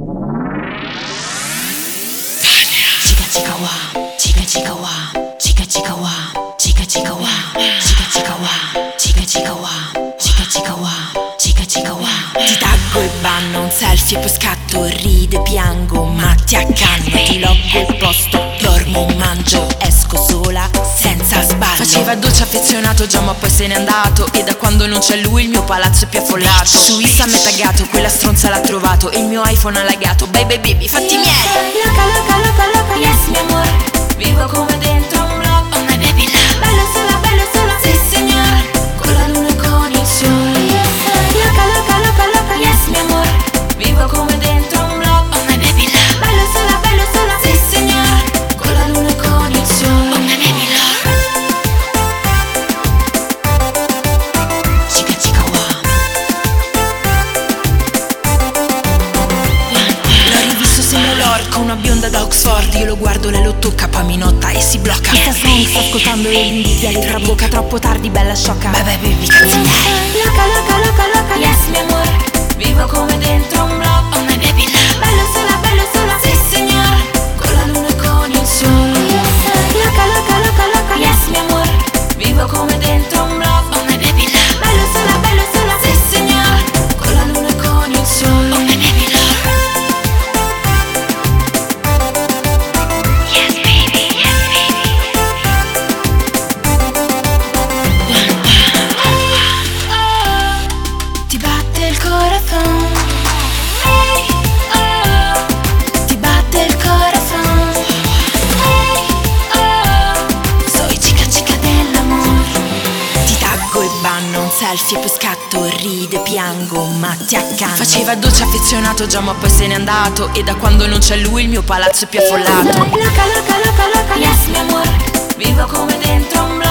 Chica chica wow, chica chica wow, chica chica wow, chica chica wow, chica chica wow, chica chica wow, chica chica wow, chica chica wow. Ti taggo e banno un selfie e poi scatto, rido e piango, ma ti accanno. Ti loggo il posto, dormo, mangio, esco sola, senza sbaglio. Faceva dolce affezionato già ma poi se n'è andato, e da quando non c'è lui il mio palazzo è più affollato. Su Insta m'è taggato, quella stronza l'ha trovato e il mio iPhone ha lagato. Baby baby fatti miei. Loca, loca, loca, loca, yes mi amor. Vivo come dentro un blog. Oh my baby love, Bello sola, sì signor. Con la luna e con il sole. Loca, loca, loca, loca, yes mi amor. Vivo come dentro un blog. oh my baby love, Bello sola, sì signor. Con la luna e con il sole. oh my baby love. Chica chica wow. L'ho rivisto sembra l'orco, una bionda da Oxford. Io lo guardo, lei lo tocca, poi mi notta e si blocca. Sta ascoltando e l'invidia le trabocca. Troppo tardi, bella sciocca. Beh baby cazzi miei. Loca, loca, loca, loca, yes mi amor. Vivo come dentro un blog. Oh my baby love, Bello sola, sì signor. Con la luna e con il sole. Loca, loca, loca, loca, yes mi amor. Vivo come dentro un blog. oh my baby love, Bello sola, sì signor. Con la luna e con il sole. oh my baby love. Yes baby, yes baby. Ti batte il corazon. Ti batte il corazon. Soy chica chica Dell'amore. Ti taggo e banno un selfie e poi scatto, rido e piango, ma ti accanno. Faceva dolce affezionato già ma poi se n'è andato, e da quando non c'è lui il mio palazzo è più affollato. Loca, loca, loca, loca, yes mi amor. Vivo come dentro un blog.